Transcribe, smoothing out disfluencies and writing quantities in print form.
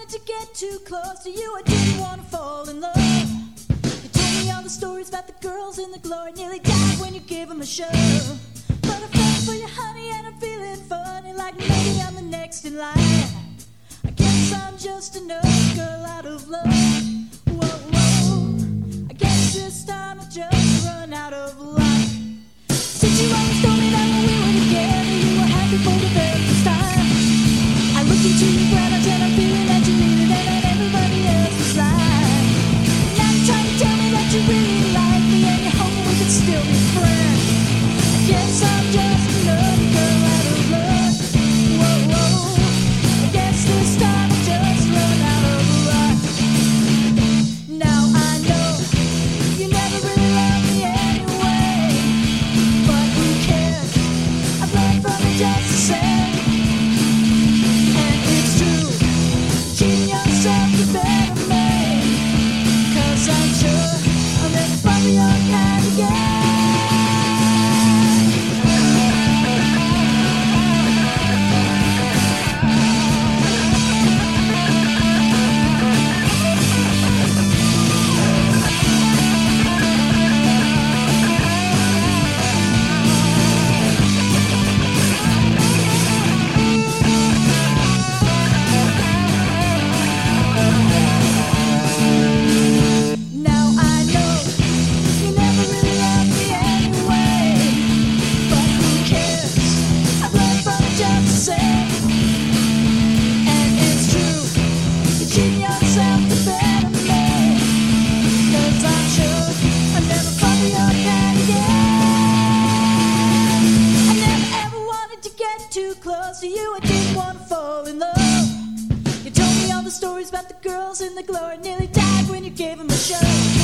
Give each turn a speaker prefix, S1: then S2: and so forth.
S1: to get too close to you. I didn't want to fall in love. You told me all the stories about the girls in the glory. Nearly died when you gave them a show. But I fell for you, honey, and I'm feeling funny, like maybe I'm the next in line. I guess I'm just another girl out of love. Whoa, whoa. I guess this time I just run out of luck. Since you always told me that when we were together, you were happy for the very first time. I look into your brown eyes and I'm feeling that you need it, and that everybody else is lying. Now you're trying to tell me that you really like me, and you're hoping we could still be friends. I guess I'm just another girl out of love. Whoa, whoa. I guess this time I just run out of luck. Now I know you never really loved me anyway, but who cares? I've learned from it just the same. And it's true, cheating yourself to better me, 'cause I'm sure I'll never find the young kind again. Now I know you never really loved me anyway, but who cares? I've learned from it just the same. And it's true, you're cheating yourself to better me, 'cause I'm sure I'll never find the young kind again. I never ever wanted to get too close to you. I didn't want to fall in love. You told me all the stories about the girls in the glory. Nearly died when you gave them a show.